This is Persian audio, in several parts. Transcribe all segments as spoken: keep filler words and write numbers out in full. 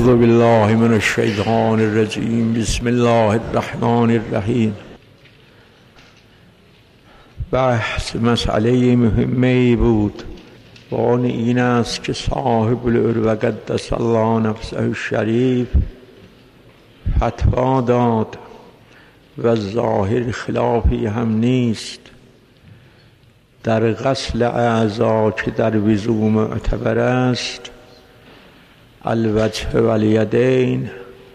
اعوذ بالله من الشیطان الرجیم. بسم الله الرحمن الرحیم. بحث مسئله مهمی بود و آن این است که صاحب العروة قدس الله نفسه الشریف فتوا داد و ظاهر خلافی هم نیست در غسل اعضا که در وضو معتبر است، الوجه و الیدین،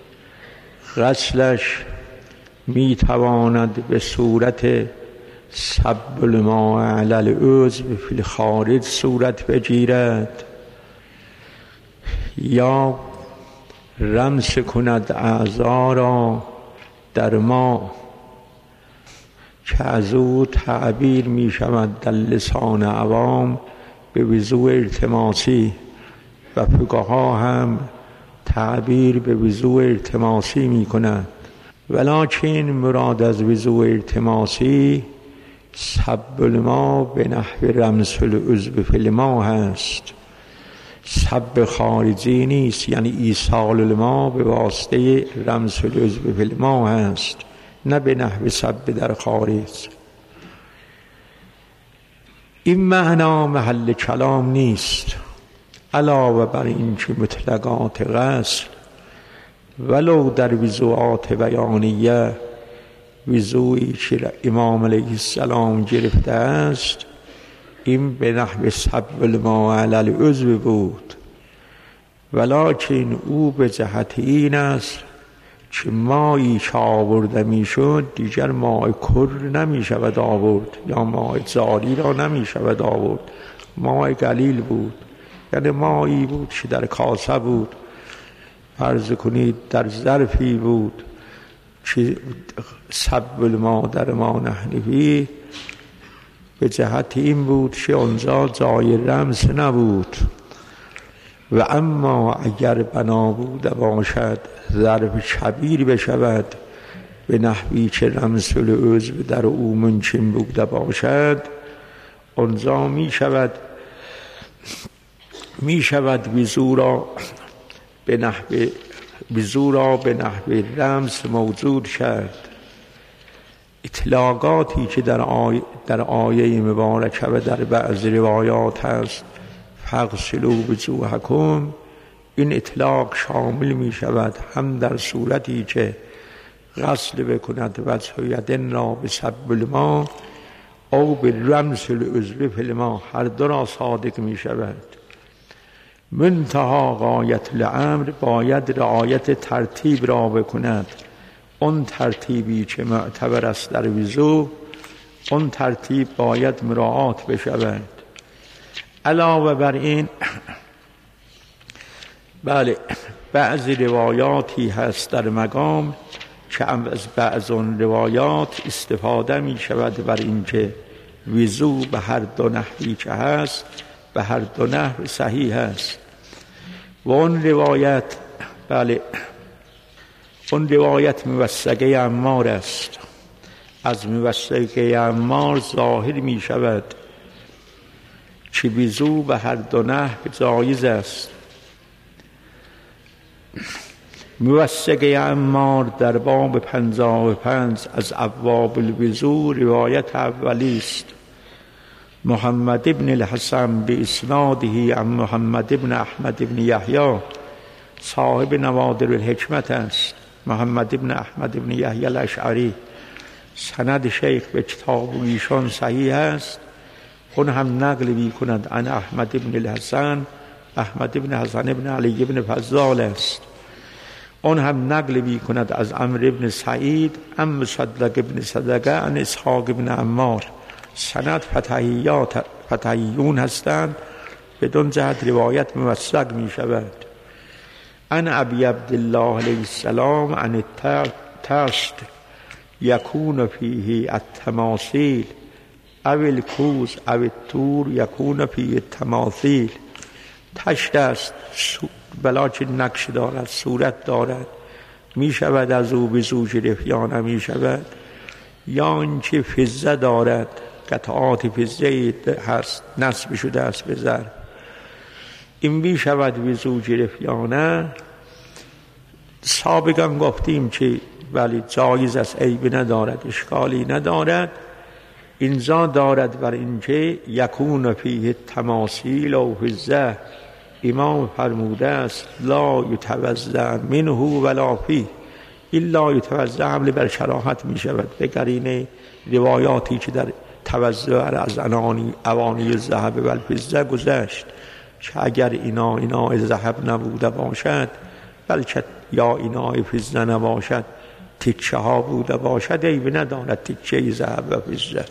غسلش می تواند به صورت صب الماء علی العضو فی الخارج صورت بگیرد یا رمس کند اعضا را در ما که از او تعبیر می شود در لسان عوام به وضوء التماسی و فقها هم تعبیر به وضوء التماسی می کند، ولکن مراد از وضوء التماسی صب الماء به نحو رمس العضو فی الماء هست. صب خارجی نیست، یعنی ایصال الماء به واسطه رمس العضو فی الماء هست، نه به نحو صب در خارج. این معنا محل کلام نیست، علاوه بر این که مطلقات غسل ولو در وضوعات بیانیه وضوعی که امام علیه السلام گرفته است، این به نحو صب الماء علی العضو بود، ولکن او به جهت این است که مایی که آورده می شد دیگر ماء کر نمی شود آورد یا ماء جاری را نمی شود آورد، ماء قلیل بود، یعنی مایی بود که در کاسه بود، فرض کنید در ظرفی بود که صب الماء در ما نحنفی به جهت این بود که آنجا جای رمز نبود. و اما اگر بنا بوده باشد ظرف کبیر بشود به نحوی که رمز العضو در او ممکن بوده باشد، آنجا می شود می شود وضو را به نحو وضو را به نحو رمز موجود کرد. اطلاقاتی که در آیه در آیه مبارکه و در بعض روایات هست فاغسلوا وجوهکم، این اطلاق شامل می شود هم در صورتی که غسل بکند وجه و یدین را به صب الماء او به رمس العضو فی الماء، هر دو را صادق می شود. منتها غایت الامر باید رعایت ترتیب را بکند، اون ترتیبی که معتبر است در وضو اون ترتیب باید مراعات بشود. علاوه بر این بله بعضی روایاتی هست در مقام که از بعض اون روایات استفاده می شود بر اینکه وضو به هر دو نحوی که هست به هر دو نحو صحیح است. و اون روایت بله اون روایت موثقه عمار است. از موثقه عمار ظاهر می شود که وضو به هر دو نحو جایز است. موثقه عمار در باب پنجاه و پنج از ابواب الوضو روایت اولی است. محمد ابن الحسن به اسناده عن محمد ابن احمد ابن یحیی صاحب نوادر الحکمت است. محمد ابن احمد ابن یحیی الاشعری سند شیخ به کتاب ایشان صحیح است. اون هم نقل می کند عن احمد ابن الحسن، احمد ابن حسن ابن علی ابن فضال است. اون هم نقل می کند از عمرو ابن سعید عن مصدق ابن صدقه عن اسحاق ابن عمار. سند فتحیات فتحیون هستند، بدون جهت روایت موثق می شود. عن ابی عبدالله علیه السلام عن التشت یکون فیه التماثیل او الکوز او الطور یکون فیه التماثیل. تشت است بلکه نقش دارد، صورت دارد، می شود از او وضو گرفت یا نمی شود، یا اینکه فضه دارد، قطعات فضه هست نصب شده است به زر، این می شود وضو گرفت یا نه. سابقا گفتیم که ولی جایز است، عیبی ندارد، اشکالی ندارد. اینجا دارد بر اینکه یکون فیه تماثیل و فضه، امام فرموده است لا یتوضأ منه ولا فیه. این لا یتوضأ حمل بر کراهت می شود به قرینه روایاتی که در توضأ از انانی اوانی ذهب و الفضه گذشت که اگر اینا اینا ذهب نبوده باشد، بلکه یا اینا فضه نباشد، تکه ها بوده باشد، عیب ندارد تکه ذهب و فضه.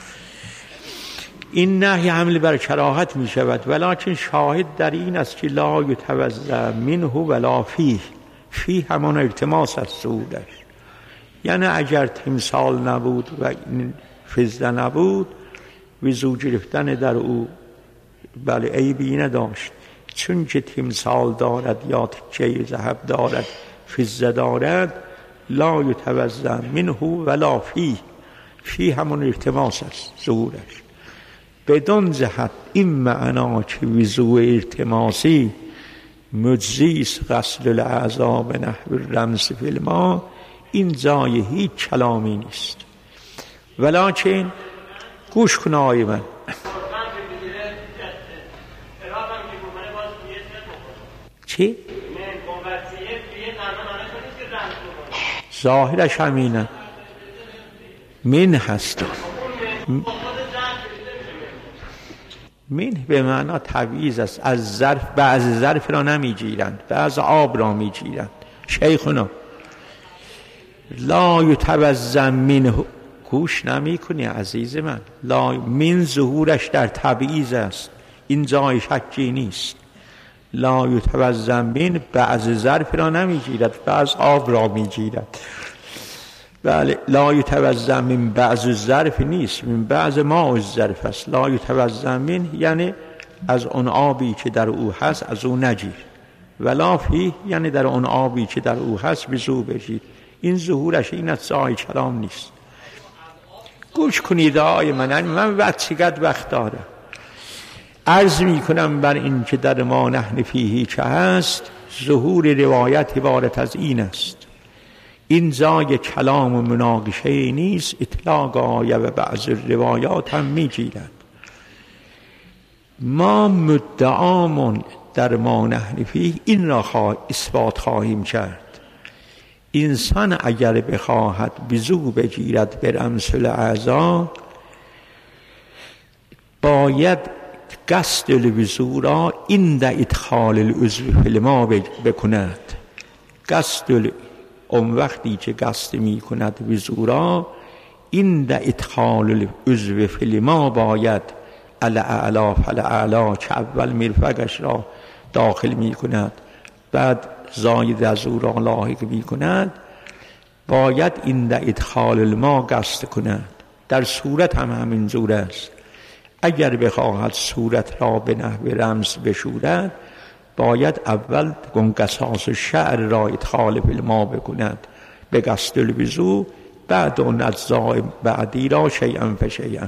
این نهی حمل بر کراهت می شود، ولکن شاهد در این است که لا یتوضأ منه ولا فیه. فیه همان التماس است سودش، یعنی اگر تمثال نبود و این فضه نبود، وضو گرفتن در او بله عیبی نداشت. چون که تمثال دارد یا تکه ذهب دارد، فضه دارد، لا یتوضأ منه ولا فیه. فیه همون التماس است ظهورش. بدون جهت این معنا که وضو التماسی مجزیست غسل الاعضاء به نحو الرمس فی الماء، این جای هیچ کلامی نیست. ولکن گوش کن آقای من، چی؟ ظاهرش همینه، من هست. من به معنا تبعیض است. از ظرف، بعض ظرف را نمی گیرند، بعض آب را می گیرند. شیخنا لا یتوضأ منه، گوش نمی کنی عزیز من، لا من ظهورش در تبعیض است، این جای شکی نیست. لا یتوضأ من بعض ظرف را نمی گیرد، بعض آب را می گیرد. بله، لا یتوضأ من بعض الظرف نیست، من بعض ما الظرف است. لا یتوضأ من یعنی از اون آبی که در او هست از او نگیر، ولا فیه یعنی در اون آبی که در او هست وضو بگیر. این ظهورش این از جای کلام نیست. گوش کنید آقای من، من وقت چقدر وقت دارم. عرض می کنم بر این که در ما نحن فیه چه هست. ظهور روایت عبارت از این است، این جای کلام و مناقشه نیست، اطلاق آیه و بعض روایات هم می گیرد. ما مدعامون در ما نحن فیه این را خواه اثبات خواهیم کرد. انسان اگر بخواهد وضو بگیرد به رمس الاعضاء، باید قصد الوضو را عند ادخال العضو فی الماء بکند. قصد اون وقتی که قصد می کند وضو را، عند ادخال العضو فی الماء باید الاعلی فالاعلی که اول مرفقش را داخل می کند، بعد زاید از او را لاحق می کند، باید عند ادخال الماء قصد کند. در صورت هم همین جور است. اگر بخواهد صورت را به نحو رمز بشورد، باید اول قصاص شعر را ادخال فی الماء بکند به قصد الوضو، بعد اون اجزاء بعدی را شیئا فشیئا.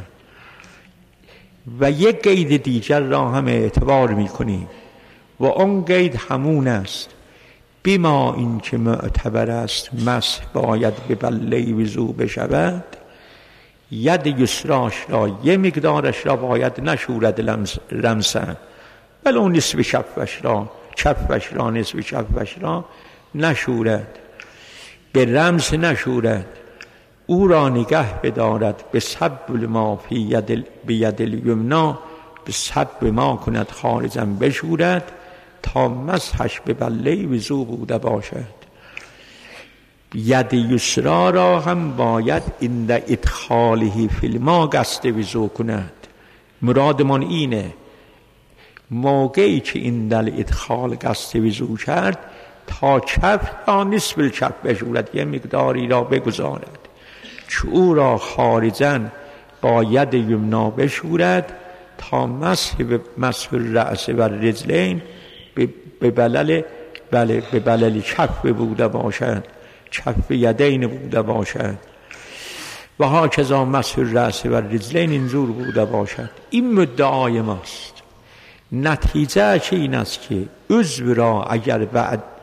و یک قید دیگر را هم اعتبار میکنیم و اون قید همون است، بما این که معتبر است مسح باید به بله وضو بشود، ید یسراش را یه مقدارش را باید نشورد رمسن، ولو نصف کفش را کفش را نصف کفش را نشورد، به رمز نشورد، او را نگه بدارد، به صب ما فی ید بید الیمنا، به صب ما کند خارجا بشورد تا مسحش به بله وضو بوده باشد. ید یسرا را هم باید عند ادخاله فی الماء قصد وضو کند. مرادمان اینه موقعی که عند الادخال قصد وضو کرد، تا کف تا نصف الکف بشورد، یه مقداری را بگذارد که او را خارجاً با ید یمنا بشورد تا مسح به مسح الرأس و الرجلین به بلل بله به بلل کف بوده باشد، کف یدین بوده باشد و ها کذا مسح الرأس و الرجلین اینجور بوده باشد. این مدعای ماست. نتیجه چه این است که عضو را اگر بعد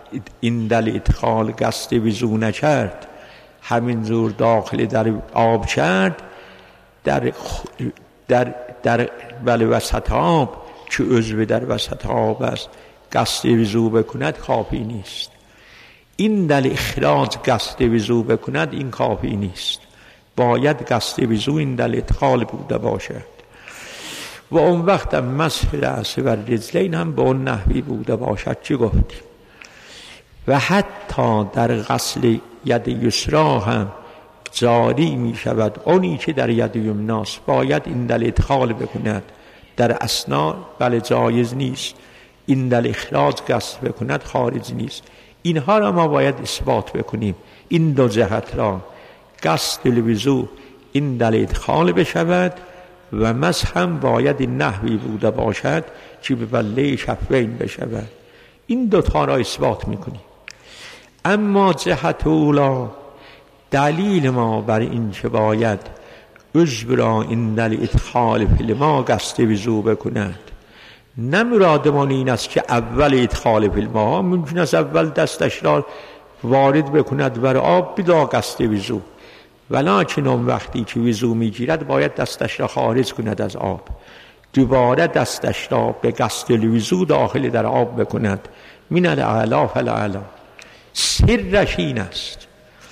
این دل ادخال قصد وضو نکرد، همین زور داخل در آب کرد، در در در بله وسط آب که عضو در وسط آب است قصد وضو بکند کافی نیست. این دل اخراج قصد وضو بکند این کافی نیست، باید قصد وضو این دل ادخال بوده باشد. و اون وقت مسح رأس و رجلین هم به اون نحوی بوده باشد چی گفتیم. و حتی در غسل ید یسرا هم جاری می شود اونی که در ید یمناست، باید این دل ادخال بکند. در اثنا بله جایز نیست، این دل اخراج قصد بکند خارج نیست. اینها را ما باید اثبات بکنیم، این دو جهت را، قصد الوضو این دل ادخال بشود و مسح هم باید این نحوی بوده باشد که به بله کفین بشود. این دوتا را اثبات میکنیم. اما جهت اولا دلیل ما بر این که باید عضو را این دل ادخال فی الماء قصد وضو بکند، نه مرادمان این است که اول ادخال فی الماء، ممکن است اول دستش را وارد بکند بر آب بلا قصد وضو، ولکن اون وقتی که وضو میگیرد باید دستش را خارج کند از آب، دوباره دستش را به قصد الوضو داخل در آب بکند. من الاعلی فالاعلی. سرش این است،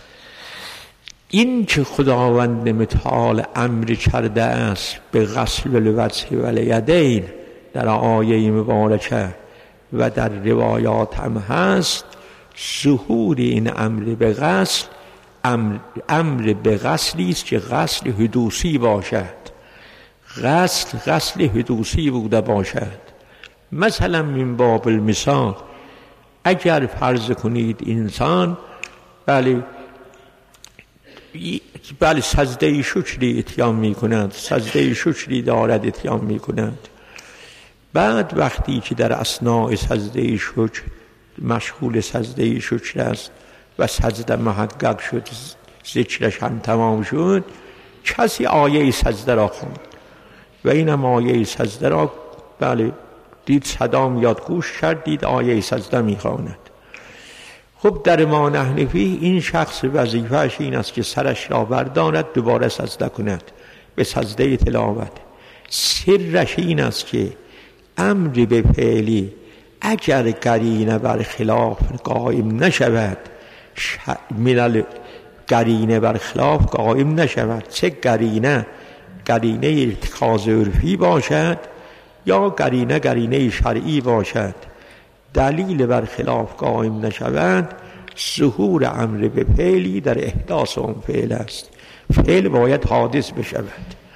این که خداوند متعال امر کرده است به غسل الوجه و الیدین در آیه مبارکه و در روایات هم هست، ظهور این امر به غسل امر, امر به غسلی است که غسل حدوثی باشد، غسل غسل حدوثی بوده باشد. مثلا من باب المثال اگر فرض کنید انسان بله بله سجده شکری اتیان می کند، سجده شکری دارد اتیان می کند، بعد وقتی که در اثناء سجده شکر مشغول سجده شکر است و سجده محقق شد، ذکرش هم تمام شد، کسی آیه سجده را خوند و اینم آیه سجده را بله دید صدا میاد گوش کرد، دید آیه سجده میخواند. خب در ما نحنفی این شخص وظیفه‌اش این است که سرش را بردارد دوباره سجده کند به سجده تلاوت. سرش این است که امر به فعلی اگر قرینه بر خلاف قائم نشود، من قرینه بر خلاف قائم نشود، چه قرینه قرینه ارتکاز عرفی باشد یا قرینه قرینه شرعی باشد، دلیل بر خلاف قائم نشود، ظهور امر به فعلی در احداث اون فعل است. فعل باید حادث بشود.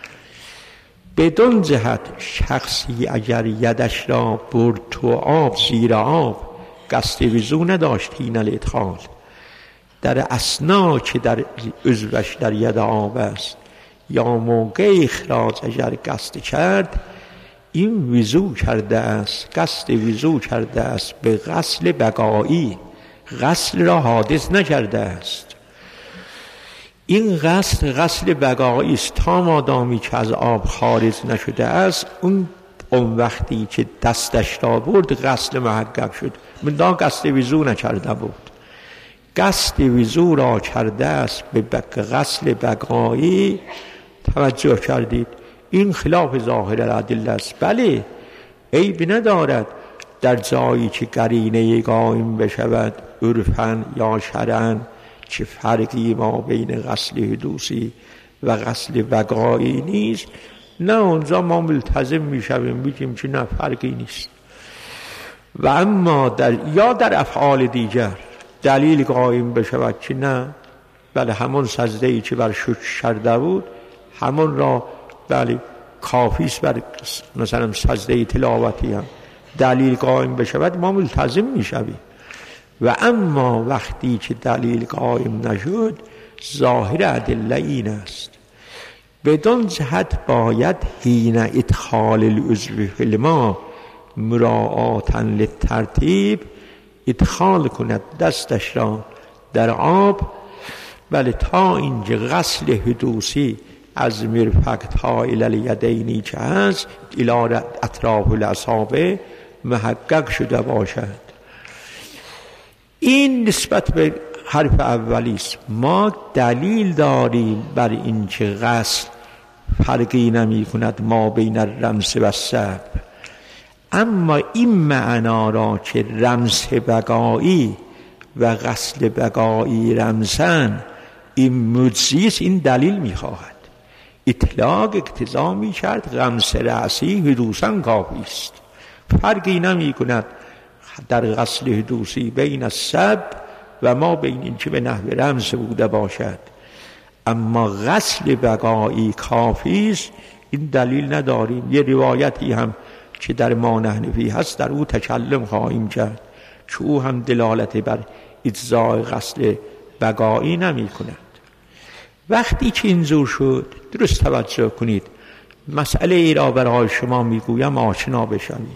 بدون جهت شخصی اگر یدش را برد تو آب زیر آب، قصد وضو نداشت حین الادخال، در اثنا که در عضوش در ید آب است یا موقع اخراج اگر قصد کرد، این وضو کرده است، قصد وضو کرده است به غسل بقایی، غسل را حادث نکرده است. این غسل غسل بقایی است، تا مادامی که از آب خارج نشده است، اون اون وقتی که دستش را برد غسل محقق شد، مندا قصد وضو نکرده بود. قصد وضو را کرده است به غسل بقایی. توجه کردید؟ این خلاف ظاهر الادله است. بله عیب ندارد در جایی که قرینه قائم بشود عرفاً یا شرعاً، چه فرقی ما بین غسل حدوثی و غسل بقایی نیست، نه اونجا ما ملتزم میشویم میگیم که نه فرقی نیست. و اما در یا در افعال دیگر دلیل قائم بشود که نه بله همون سجده‌ای که بر شکر کرده بود همون را بله کافیست، بر مثلا سجده تلاوتی هم دلیل قائم بشود ما ملتزم میشویم. و اما وقتی که دلیل قائم نشد، ظاهر ادله این است، بدون جهت باید حین ادخال العضو فی الماء مراعاتا للترتیب ادخال کند دستش را در آب، بله تا اینکه غسل حدوثی از مرفق تا الی الیدینی که هست الی اطراف الاصابع محقق شده باشد. این نسبت به حرف اولی است. ما دلیل داریم بر این که غسل فرقی نمی کند ما بین الرمس و السب، اما این معنا را که رمس بقایی و غسل بقایی رمزن این مجزی است، این دلیل می خواهد. اطلاق اقتضا می کرد غمس رأسی حدوثاً کافی است، فرقی نمی کند در غسل حدوثی بین السب و ما بین این که به نحو رمز بوده باشد، اما غسل بقایی کافی است، این دلیل نداریم. یه روایتی هم که در ما نحنفی هست در او تکلم خواهیم کرد که او هم دلالت بر اجزای غسل بقایی نمی کند. وقتی که اینجور شد درست توجه کنید، مسئله ای را برای شما میگویم آشنا بشوید.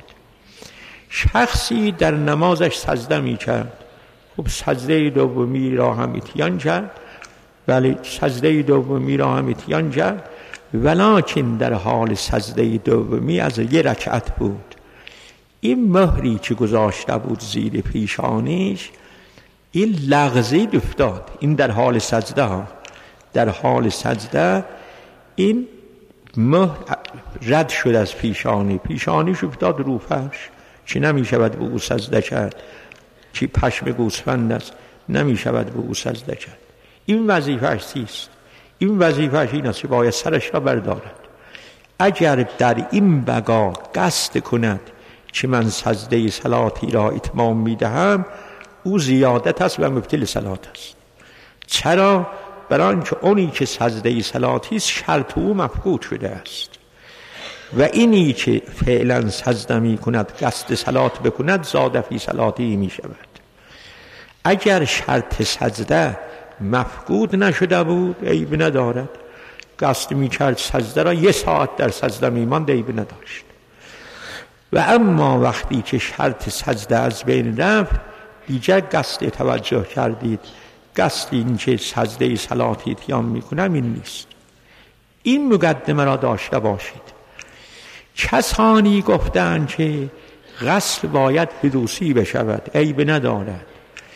شخصی در نمازش سجده می کرد، خب سجده دومی را هم اتیان کرد، ولی سجده دومی را هم اتیان کرد، ولکن در حال سجده دومی از یه رکعت بود. این مهری که گذاشته بود زیر پیشانیش این لغزید افتاد. این در حال سجده ها، در حال سجده این مهر رد شد از پیشانی، پیشانیش افتاد رو فرش، چی نمی شود به او سجده کرد، چی پشم گوسفند است نمی شود به او سجده کرد. این وظیفه‌اش چیست؟ این وظیفه‌اش این است که باید سرش را بردارد. اگر در این بقا قصد کند که من سجده صلاتی را اتمام می دهم، او زیادت است و مبطل صلات است. چرا؟ برای آنکه اونی که سجده صلاتی است شرط او مفقود شده است و اینی که فعلا سجده می کند قصد صلات بکند زاد فی صلاتی می شود. اگر شرط سجده مفقود نشده بود عیب ندارد، قصد می کرد سجده را یه ساعت در سجده می ماند عیب نداشت. و اما وقتی که شرط سجده از بین رفت دیگر قصد توجه کردید قصد این که سجده صلاتی اتیان می کنم این نیست. این مقدمه را داشته باشید. کسانی گفتند که غسل باید حدوثی بشود عیب ندارد،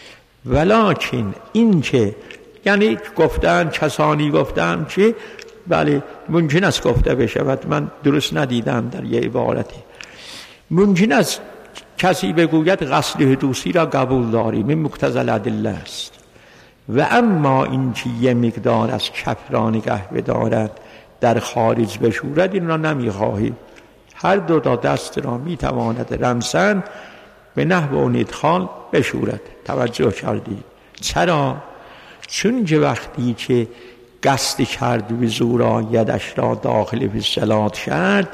ولکن این که یعنی گفتند کسانی گفتند که بله ممکن است گفته بشود، من درست ندیدم در یه عبارتی، ممکن است کسی بگوید غسل حدوثی را قبول داریم این مقتضی الادله است، و اما این که یه مقدار از کف را نگه بدارد در خارج بشورد این را نمیخواهیم. هر دو تا دست را میتواند رمسن به نحو اون ادخال بشورد. توجه کردید؟ چرا؟ چون که وقتی که قصد کرد وضو را یدش را داخل فی الصلات کرد،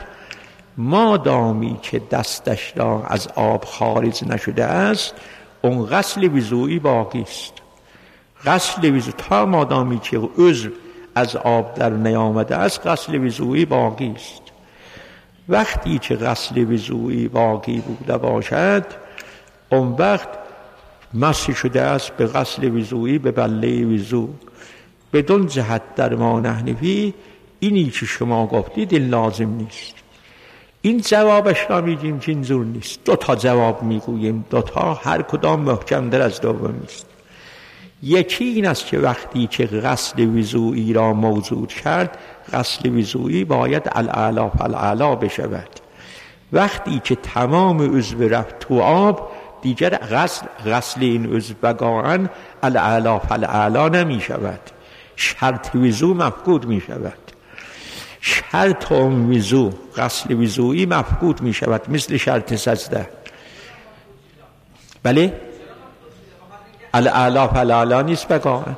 مادامی که دستش را از آب خارج نشده است اون غسل وضوئی باقی است. غسل وضو تا مادامی که عضو از آب در نیامده است غسل وضوئی باقی است. وقتی که غسل وضوئی باقی بوده باشد اون وقت مس شده است به غسل وضوئی به بله وضو. بدون جهت در ما نحنفی اینی که شما گفتید این لازم نیست. این جوابش را میگیم که اینجور نیست. دو تا جواب میگوییم، دو تا هر کدام محکم در از دومی است. یکی این است که وقتی که غسل وضوئی را موجود کرد غسل وضوئی باید الاعلی فالاعلی بشود. وقتی که تمام عضو رفت تو آب دیگر غسل غسل این عضو بقاعاً الاعلی فالاعلی نمی شود، شرط وضو مفقود می شود. شرط اون وضو غسل وضوئی مفقود می شود مثل شرط سجده. بله الاعلی فالاعلی نیست بقاعاً.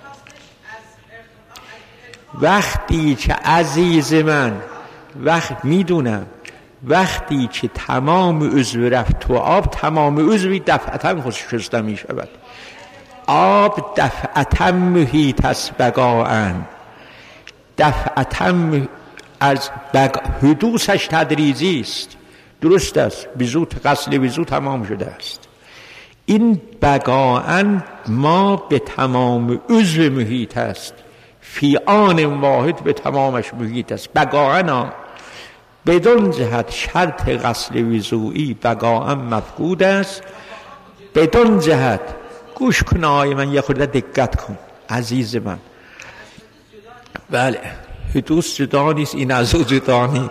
وقتی که عزیز من وقت میدونم وقتی که تمام عضو رفت تو آب تمام عضوی دفعتا شسته می شود. آب دفعتا محیط است بقاعاً، دفعتا از بقا حدوثش تدریجی است. درست است وضو غسل وضو تمام شده است. این بقاعاً ما به تمام عضو محیط است، فی آن واحد به تمامش محیط است بقاعاً. بدون جهت شرط غسل وضوئی بقاعاً مفقود است، بدون جهت گوش کن آقای من، یه خورده دقت کن عزیز من. بله حدوث جدا نیست، این از او جدا نیست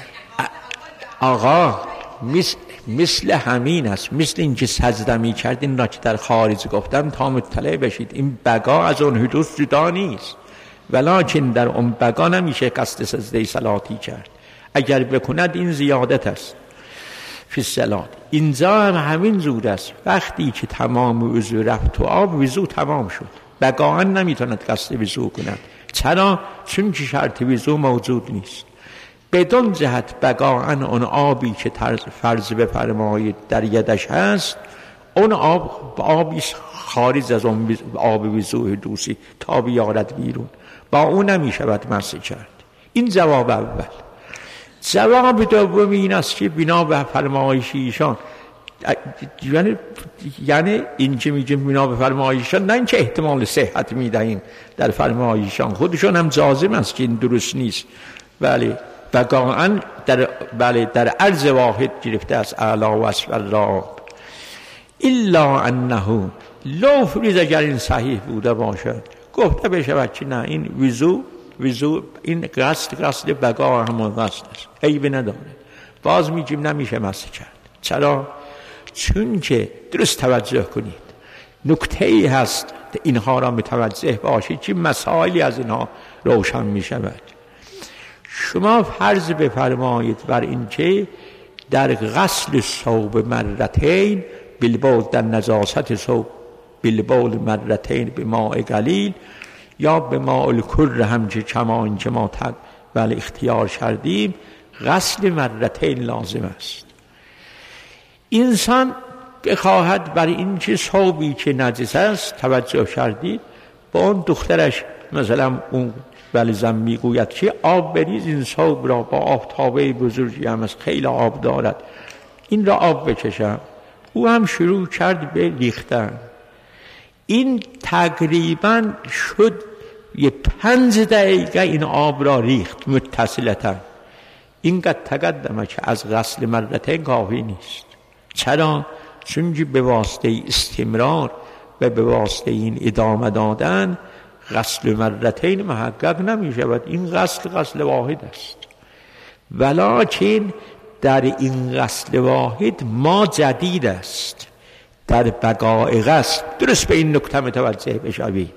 آقا. مثل, مثل همین است، مثل این که سجده می کرد، این را که در خارج گفتم تا مطلع بشید، این بقا از اون حدوث جدا نیست، ولیکن در اون بقا نمیشه قصد سجده صلاتی کرد. اگر بکند این زیادت است فی الصلات. اینجا هم همین زور است، وقتی که تمام وضو رفت تو آب، وضو تمام شد، بقا نمیتوند قصد وضو کند. چرا؟ چون که شرط وضو موجود نیست. بدون جهت بقاعا اون آبی که فرض بفرمایید در یدش هست، اون آب آبی خارج از اون آب وضو حدوثی تا بیارد بیرون، با اون نمیشود مس کرد. این جواب اول. جواب دوم این است که بنا به فرمایش ایشان، یعنی یعنی این که میگیم بنا به فرمایشان، نه اینکه احتمال صحت میدهیم در فرمایشان، خودشون هم جازم است که این درست نیست. بله بقاعا در بله در عرض واحد گرفته از اعلی و اسفل را. الا انه لو فریض، اگر این صحیح بوده باشد گفته بشود که نه این وضو وضو این قصد قصد بقا همون قصد است، عیب نداره، باز میگیم نمیشه مس کرد. چرا؟ چون که درست توجه کنید، نکته ای هست اینها را متوجه باشید که مسائلی از اینها روشن میشود. شما فرض بفرمایید بر این که در غسل ثوب مرتین بالبول، در نجاست ثوب بالبول مرتین به ماء قلیل یا به ماء الکر، هم که کما این که ما ولی اختیار کردیم، غسل مرتین لازم است. انسان بخواهد بر این که ثوبی که نجس است، توجه کردید، با اون دخترش مثلا اون ولی زن میگوید که آب بریز این ثوب را، با آفتابه بزرگی هم از خیلی آب دارد، این را آب بکشم. او هم شروع کرد به ریختن. این تقریبا شد یه پنج دقیقه این آب را ریخت متصلتا. اینقدر تقدمه که از غسل مرتين کافی نیست. چرا؟ چون به واسطه استمرار و به واسطه این ادامه دادن غسل مرتين محقق نمی شود. این غسل غسل واحد است، ولکن در این غسل واحد ما جدید است. در بقای غسل درست به این نکته متوجه بشوید.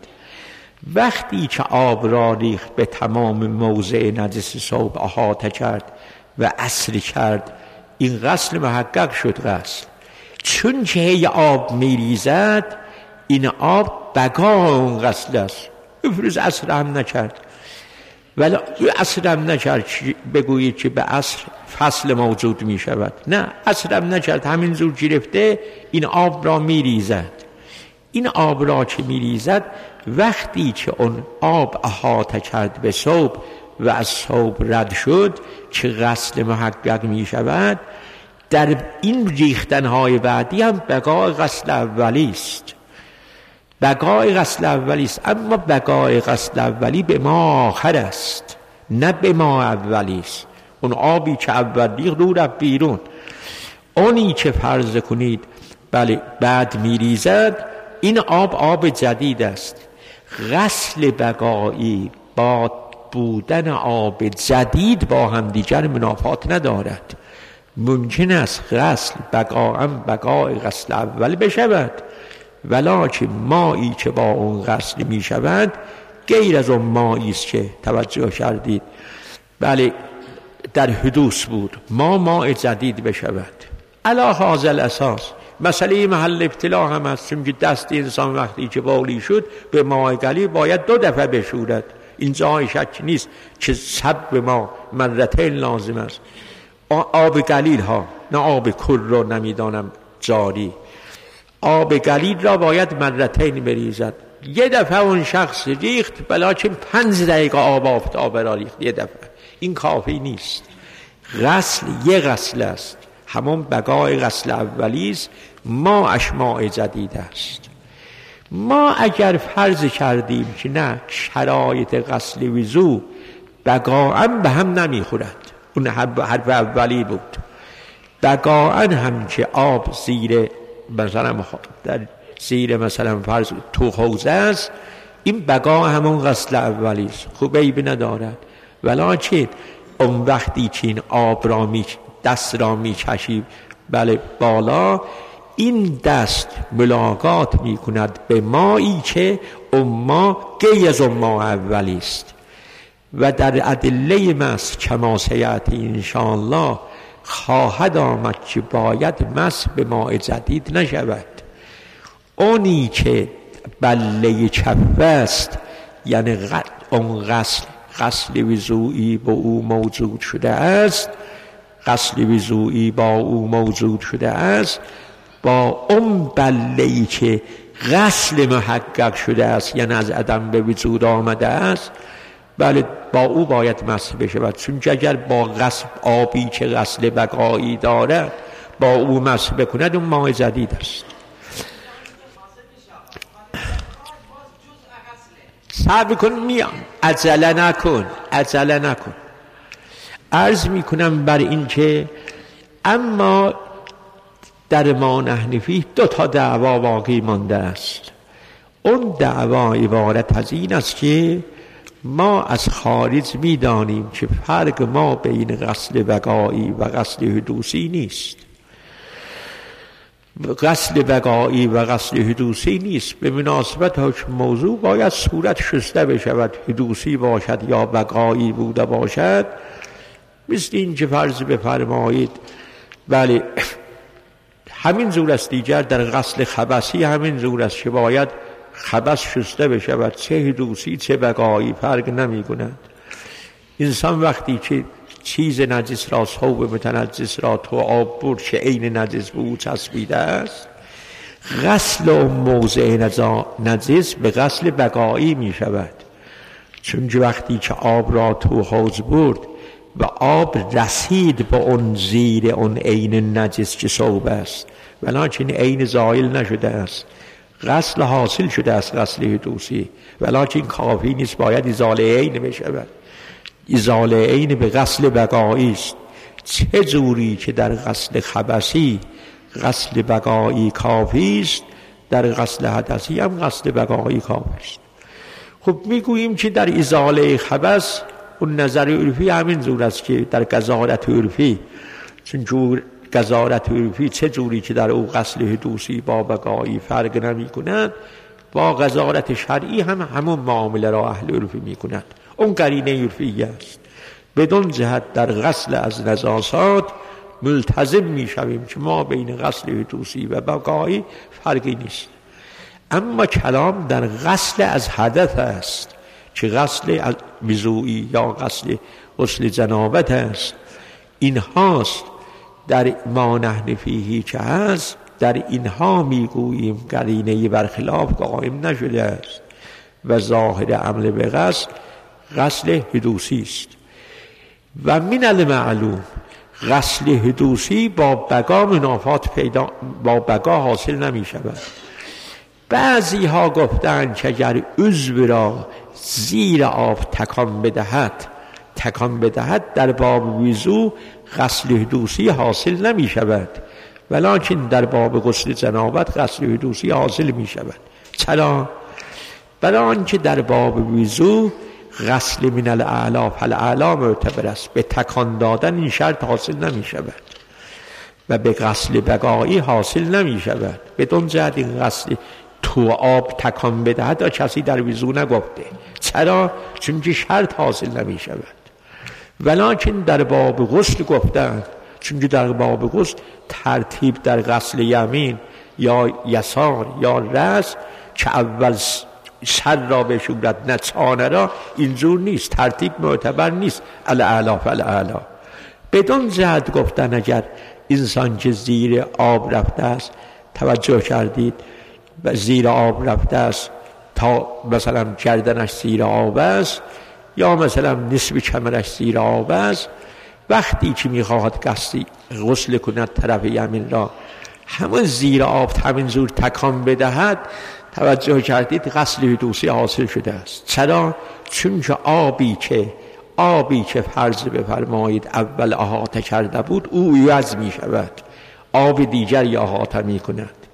وقتی که آب را ریخت، به تمام موضع نجس ثوب احاطه کرد و عصر کرد، این غسل محقق شد غسل. چون که هی آب میریزد، این آب بقا اون غسل است. افروز عصر هم نکرد، ولی عصر هم نکرد بگویید که به عصر فصل موجود می شود. نه، عصر هم نکرد، همین زور گرفته این آب را می ریزد. این آب را که می ریزد، وقتی که اون آب احاطه کرد به ثوب و از ثوب رد شد، که غسل محقق می شود، در این ریختنهای بعدی هم بقای غسل اولی است. بقای غسل اولی است، اما بقای غسل اولی به ما آخر است، نه به ما اولی است. اون آبی که اول ریخت رو رفت بیرون. اونی که فرض کنید بله بعد میریزد، این آب آب جدید است. غسل بقایی با بودن آب جدید با هم دیگر منافات ندارد. ممکن است غسل بقا هم بقای غسل اول بشود، ولکن مایی که با اون غسل می شود غیر از اون مایی است که توجه کردید بله در حدوث بود. ما ماء جدید بشود. علی هذا الاساس مسئله محل ابتلا هم است، چون که دست انسان وقتی که بولی شد به ماء قلیل باید دو دفعه بشورد. این جای شک نیست که سب ما مرتين لازم است. آب قلیل ها، نه آب کر رو نمیدانم جاری. آب قلیل را باید مرتين بریزد. یه دفعه اون شخص ریخت، بلکه پنج دقیقه آب آفتاب را ریخت یه دفعه، این کافی نیست. غسل یه غسل است، همون بقای غسل اولی است. ما اشماع جدید است. ما اگر فرض کردیم که نه شرایط غسل وضو بقاعا به هم نمیخورد، اون حرف اولی بود، بقاعا هم که آب زیر مثلا در زیر مثلا فرض تو حوض است، این بقا همون غسل اولی است، خوب عیبی ندارد. ولکن اون وقتی که این آب را می دست را می کشی بله بالا، این دست ملاقات می کند به مایی که اون ما غیر از اون ما اولی است. و در ادله مس کما سیأتی انشاءالله خواهد آمد که باید مس به ماء جدید نشود. اونی که بله کفه است، یعنی اون غسل غسل وضوئی با او موجود شده است، غسل وضوئی با او موجود شده است، با اون بله‌ای که غسل محقق شده است یعنی از عدم به وجود آمده است، بله با او باید مسح بشود. چون اگر با غسل آبی که غسل بقایی دارد با او مسح بکند اون ماء جدید است. صبر کن میام، عجله نکن عجله نکن. عرض میکنم بر این که اما در ما نحن فیه دو تا دعوا باقی مانده است. اون دعوا عبارت از این است که ما از خارج میدانیم که فرق ما بین غسل بقایی و غسل حدوثی نیست. غسل بقایی و غسل حدوثی نیست. به مناسبت حکم موضوع باید صورت شسته بشود، حدوثی باشد یا بقایی بوده باشد. مثل این که فرض بفرمایید بله همین زور است. دیگر در غسل خبثی همین زور است که باید خبث شسته بشود، چه حدوثی چه بقایی فرق نمی کند. انسان وقتی که چیز نجس را ثوب متنجس را تو آب برد که عین نجس به او چسبیده است، غسل و موضع نجس به غسل بقایی می شود. چون وقتی که آب را تو حوض برد و آب رسید به اون زیر اون عین نجس که ثوب است ولکن عین زائل نشده است، غسل حاصل شده است غسل حدوثی، ولکن کافی نیست، باید ازاله عین بشود. ازاله عین به غسل بقایی است. چه جوری که در غسل خبثی غسل بقایی کافی است، در غسل حدثی هم غسل بقایی کافی است. خب میگوییم که در ازاله خبث اون نظر عرفی همین جور است که در قضاوت عرفی، چون جور قضاوت عرفی چه جوری که در او غسل حدوثی با بقایی فرق نمی کند، با قضاوت شرعی هم همون معامله را اهل عرفی می کند. اون قرینه عرفی است. بدون جهت در غسل از نجاسات ملتزم می شویم که ما بین غسل حدوثی و بقایی فرقی نیست. اما کلام در غسل از حدث است که غسل از وضوئی یا غسل غسل جنابت است. این هاست در ما نحن فیه که هست، در اینها میگوییم قرینه برخلاف قائم نشده است و ظاهر عمل به غسل غسل حدوثی است. و من المعلوم غسل حدوثی با بقا منافات پیدا با بقا حاصل نمی شود. بعضی ها گفتند که اگر عضو را زیر آب تکان بدهد تکان بدهد در باب وضو غسل حدوثی حاصل نمی شود، ولکن در باب غسل جنابت غسل حدوثی حاصل می شود. چرا؟ برای آنکه در باب وضو غسل من الاعلی فالاعلی معتبر است، به تکان دادن این شرط حاصل نمی شود و به غسل بقایی حاصل نمی شود. بدون جهت این غسل تو آب تکان بدهد کسی در وضو نگفته. چرا؟ چون که شرط حاصل نمی شود. ولکن در باب غسل گفتند، چون که در باب غسل ترتیب در غسل یمین یا یسار یا رأس که اول سر را بشورد نه چانه را، اینجور نیست، ترتیب معتبر نیست. الاعلی فالاعلی. بدون جهت گفتن اگر انسان که زیر آب رفته است، توجه کردید زیر آب رفته است تا مثلا گردنش زیر آب است یا مثلا نصف کمرش زیر آب است، وقتی که میخواهد غسل کند طرف یمین را همون زیر آب همین زور تکان بدهد، توجه کردید غسل حدوثی حاصل شده است. چرا؟ چون که آبی که آبی که فرض بفرمایید اول احاطه کرده بود او عوض می شود، آب دیگری احاطه می کند.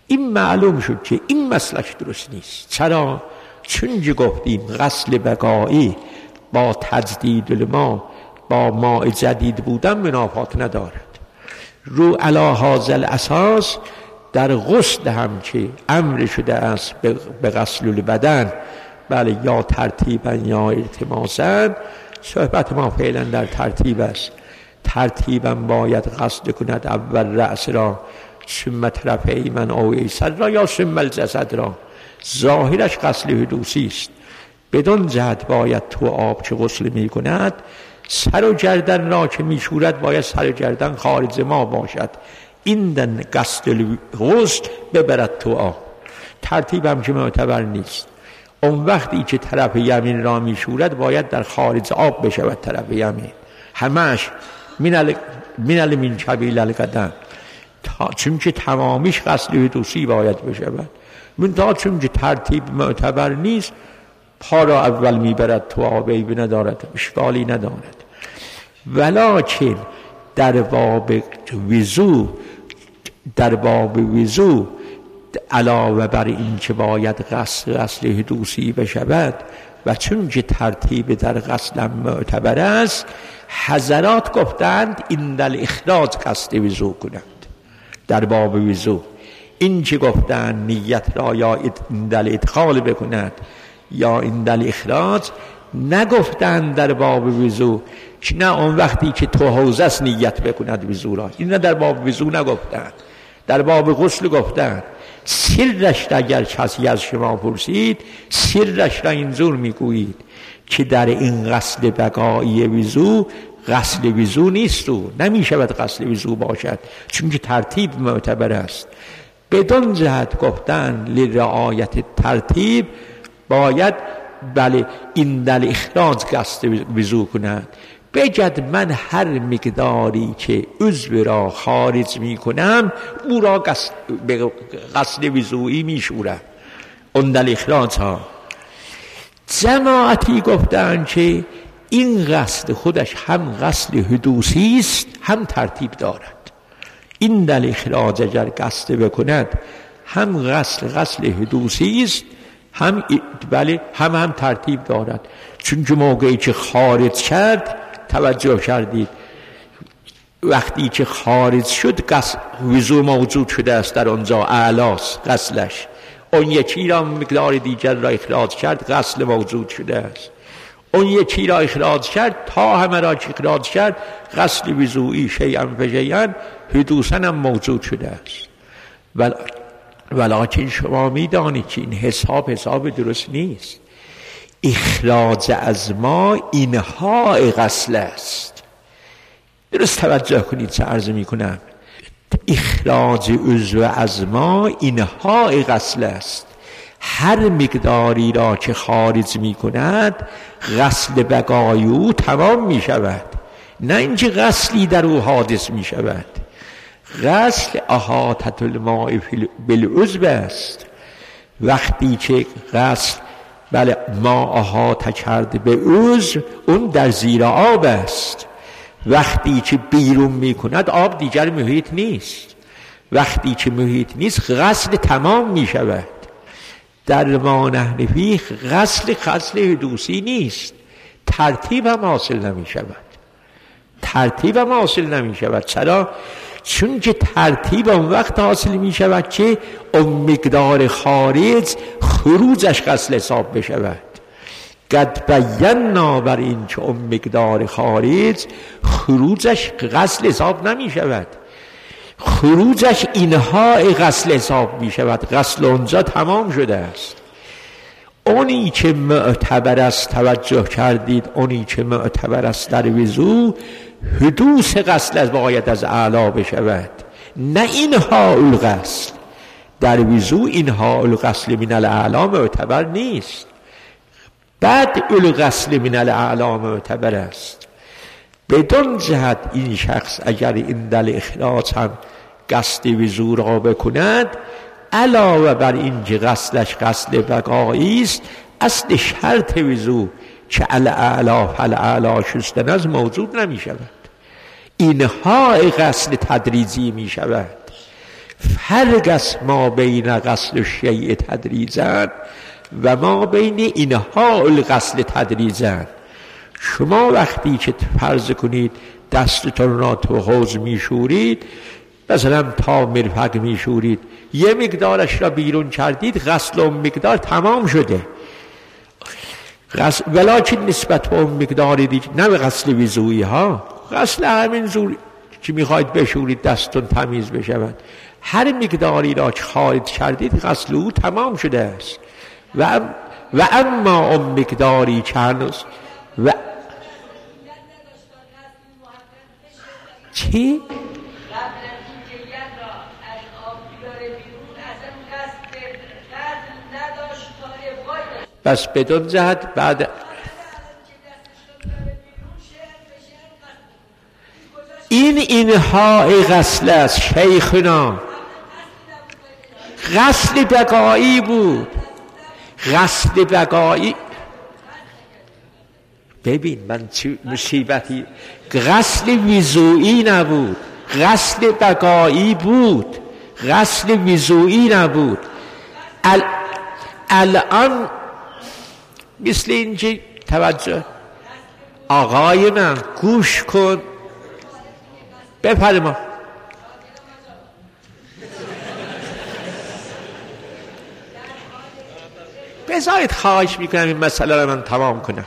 این معلوم شد که این مسلک درست نیست. چرا؟ چون گفتیم غسل بقایی با تجدید الماء با ماء جدید بودن منافات ندارد. رو علی هذا الاساس در غسل هم که امر شده است به غسل البدن، بله یا ترتیبا یا التماسا، صحبت ما فعلا در ترتیب است. ترتیبا باید غسل کند اول رأس را، ثم طرف ایمن او ایسر را، یا ثم الجسد را. ظاهرش غسل حدوثی است. بدون جهت باید تو آب که غسل می کند سر و گردن را که می شورد باید سر و گردن خارج ما باشد. این دن غسل غسل ببرد تو آب. ترتیب هم که معتبر نیست. اون وقتی که طرف یمین را می شورد باید در خارج آب بشود طرف یمین، همش من ال من ال من کبیل القدم، تا چون که تمامیش غسل حدوثی باید بشود. من تا چون که ترتیب معتبر نیست پا را اول میبرد تو آب، عیبی ندارد، اشکالی ندارد. ولکن در باب وضو در باب وضو علاوه بر این که باید غسل غسل حدوثی بشود و چون که ترتیب در غسل معتبر است، حضرات گفتند این در اخراج قصد وضو کنند. در باب وضو این که گفتند نیت را یا این در ادخال بکند یا این در اخراج، نگفتند در باب وضو که نه اون وقتی که تو حوض است نیت بکند وضو را. این در باب وضو نگفتند، در باب غسل گفتند. سرش را اگر کسی از شما پرسید سرش را اینجور میگویید که در این غسل بقایی وضو غسل وضو نیست و نمیشود غسل وضو باشد، چون که ترتیب معتبر است. بدون جهت گفتن لرعایت ترتیب باید بله این در اخراج غسل وضو کند. بجد من هر مقداری که عضو را خارج می کنم او را غسل وضوئی می شورم. اون در اخراج ها جماعتی گفتن که این غسل خودش هم غسل حدوثی است هم ترتیب دارد. این در اخراج اگر غسل بکند هم غسل غسل حدوثی است هم بله هم هم ترتیب دارد. چون که موقعی که خارج کرد توجه کردید وقتی که خارج شد غسل وضو موجود شده است در آنجا، اعلاس غسلش. اون یکی را مقدار دیگر را اخراج کرد غسل موجود شده است. اون یکی را اخراج کرد تا همه را که اخراج کرد غسل وضوئی شیئا فشیئا حدوثا هم موجود شده است. ول... ولیکن شما میدانید که این حساب حساب درست نیست. اخراج از ما اینها غسل است. درست توجه کنید چه عرض می کنم. اخراج عضو از ما اینها غسل است. هر مقداری را که خارج می کند غسل بقای او تمام می شود، نه اینکه غسلی در او حادث می شود. غسل احاطة الماء بالعضو است. وقتی که غسل بله ما احاطه کرده به عضو اون در زیر آب است. وقتی که بیرون می کند آب دیگر محیط نیست. وقتی که محیط نیست غسل تمام می شود. در ما نحن فیه غسل غسل حدوثی نیست، ترتیب هم حاصل نمی شود. ترتیب هم حاصل نمی شود. چرا؟ چون که ترتیب اون وقت حاصل می شود که اون مقدار خارج خروجش غسل حساب بشود. قد بینا بر این که اون مقدار خارج خروجش غسل حساب نمی شود، خروجش اینها غسل حساب می شود. غسل اونجا تمام شده است. اونی که معتبر است توجه کردید، اونی که معتبر است در وضو حدوث غسل از باید از اعلا بشود، نه اینها الغسل. در وضو اینها الغسل من الاعلا معتبر نیست، بعد الغسل من الاعلا معتبر است. بدون جهت این شخص اگر این در اخراج هم قصد وضو را بکند، علاوه بر این که غسلش غسل بقایی است، اصل شرط وضو که الاعلا فالاعلا شستن از موجود نمی شود. اینها غسل تدریجی می شود. فرق است ما بین غسل الشیء تدریجا و ما بین اینها الغسل تدریجا. شما وقتی که فرض کنید دستتون را تو حوض میشورید، مثلا تا مرفق میشورید، یه مقدارش را بیرون کردید، غسل اون مقدار تمام شده. غسل ولکن نسبت به اون مقدار دیگه، نه به غسل وضوئی ها، غسل همین زور که میخواید بشورید دستتون تمیز بشود، هر مقداری را که خارج کردید غسل او تمام شده است. و و اما اون مقداری که هنوز و چی؟ بس بدون جهت بعد این اینهای غسل است شیخنا، غسل بقایی بود، غسل بقایی. ببین من چه مصیبتی، غسل وضوئی نبود، غسل بقایی بود، غسل وضوئی نبود. ال... الان مثل اینجا توجه آقای من گوش کن بفرما. بذارید خواهش میکنم این مسئله رو من تمام کنم.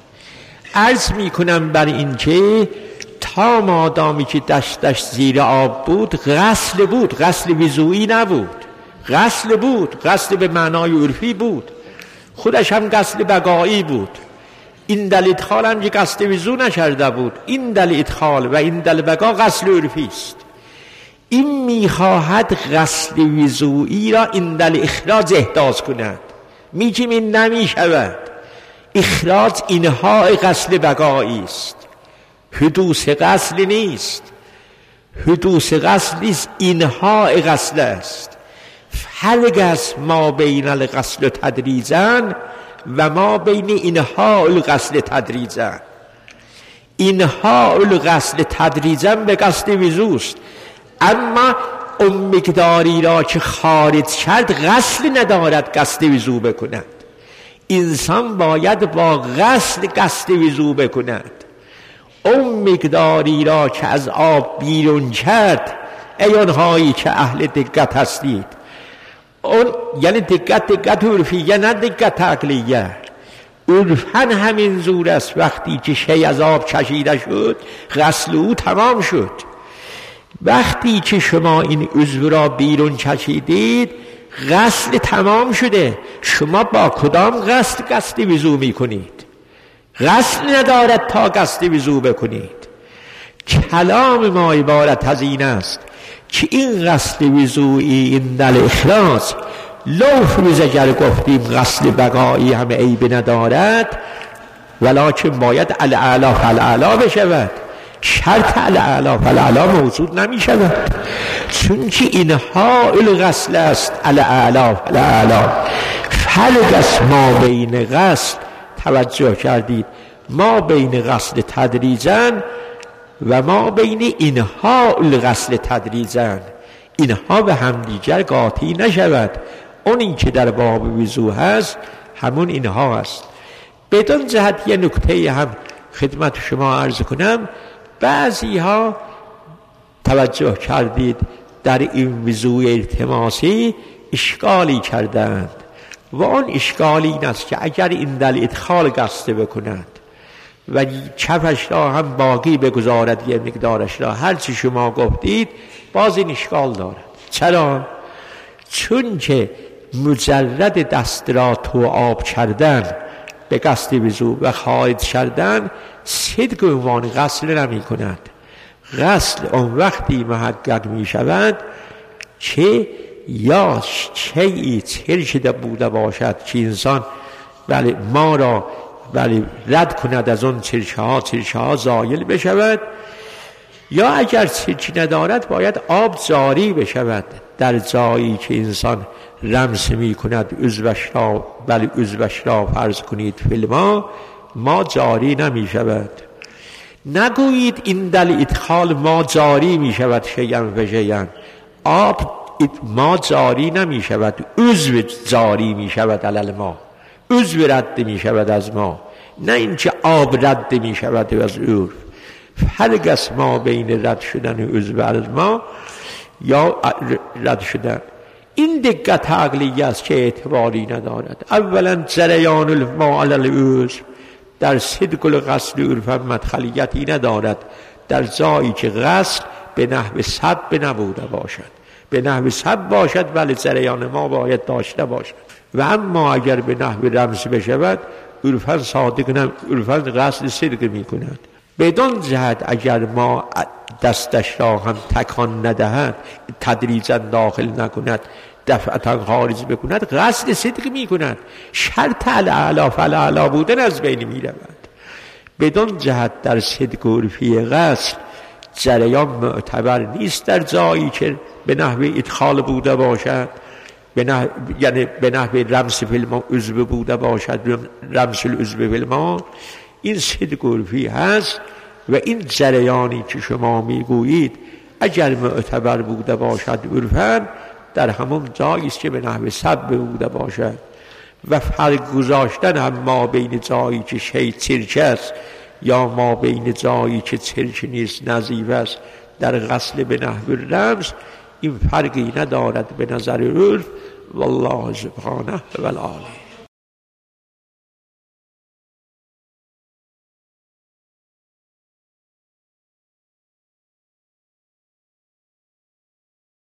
عرض میکنم بر این که تا مادامی که دشتش زیر آب بود غسل بود، غسل وضوئی نبود، غسل بود، غسل به معنای عرفی بود، خودش هم غسل بقایی بود. این دل ادخال هم یک غسل وضو نشرده بود، این دل ادخال و این دل بقا غسل عرفی است. این میخواهد غسل وضوئی را این دل اخراج احداث کند، میگیم این نمیشود. اخراج اینها غسل بقایی است، حدوث غسل نیست، حدوث غسل نیست، اینها غسل است. فرق است ما بین الغسل تدریجا و ما بین اینها الغسل تدریجا. اینها الغسل تدریجا به قصد وضوست، اما اون مقداری را که خارج کرد غسل ندارد قصد وضو بکند. انسان باید با غسل قصد وضو بکند. اون مقداری را که از آب بیرون کرد، ای آنهایی که اهل دقت هستید، اون یعنی دقت دقت عرفیه نه دقت عقلیه، عرفاً همین زور است. وقتی که شی از آب کشیده شد غسل او تمام شد. وقتی که شما این عضو را بیرون کشیدید غسل تمام شده. شما با کدام غسل قصد وضو میکنید؟ غسل ندارد تا قصد وضو بکنید. کلام ما عبارت از این است که این غسل وضوئی این دل اخراج لو فروز اگر گفتیم غسل بقایی هم عیب ندارد، ولکن باید الاعلا فالاعلا بشود. شرط الاعلا فالاعلا موجود نمی شود، چون که اینها الغسل است. الاعلا فالاعلا فرق است ما بین غسل، توجه کردید، ما بین غسل تدریجا و ما بین اینها الغسل تدریجا. اینها به همدیگر قاطی نشود. اون این که در باب وضو هست همون اینها هست. بدون جهت یه نکته هم خدمت شما عرض کنم. بعضی ها توجه کردید در این وضوی التماسی اشکالی کردند و اون اشکالی این است که اگر این دل ادخال قصد بکند و چپش را هم باقی بگذارد یه مقدارش را، هرچی شما گفتید باز این اشکال دارد. چرا؟ چون که مجرد دست را تو آب کردن به قصد وضو و خارج کردن صدق عنوان غسل نمی کند. غسل اون وقتی محقق می شود که یا چیزی چهل شده بوده باشد که انسان بله ما را بله رد کند از اون چرچه ها چرچه ها زایل بشود، یا اگر چرچه ندارد باید آب جاری بشود در جایی که انسان رمس می کند عضوش را، بله عضوش را فرض کنید فیلما ما جاری نمی شود. نگویید این دل ادخال ما جاری می شود شیئا و شیئا. آب ما جاری نمی شود، عضو جاری می شود علل ما، عضو رد می شود از ما، نه اینکه آب رد می شود از عرف. فرق است ما بین رد شدن عضو از ما یا رد شدن. این دقت عقلی است که اعتباری ندارد. اولا جریان الماء علی العضو در صدق الغسل عرفا مدخلیتی ندارد در جایی که غسل به نحو سب نبوده باشد. به نحو سب باشد ولی جریان ما باید داشته باشد. و اما اگر به نحو رمز بشود عرفا صادق نم... عرفا غسل صدق می کند. بدون جهت اگر ما دستش را هم تکان ندهد، تدریجا داخل نکند، دفعتا خارج بکند، غسل صدق می کند. شرط الاعلی فالاعلی بودن از بین می رود. بدون جهت در صدق عرفی غسل جریان معتبر نیست در جایی که به نحو ادخال بوده باشد، به نحو یعنی به نحو رمز فیلم عضو بوده باشد، رمز العضو فیلم. این صدق عرفی هست و این جریانی که شما میگویید اگر معتبر بوده باشد عرفاً در همون جایی است که به نحو سب بوده باشد. و فرق گذاشتن هم ما بین جایی که شی چرک است یا ما بین جایی که چرک نیست نظیف است در غسل به نحو رمز، این فرقی ندارد به نظر عرف. والله سبحانه و العالی.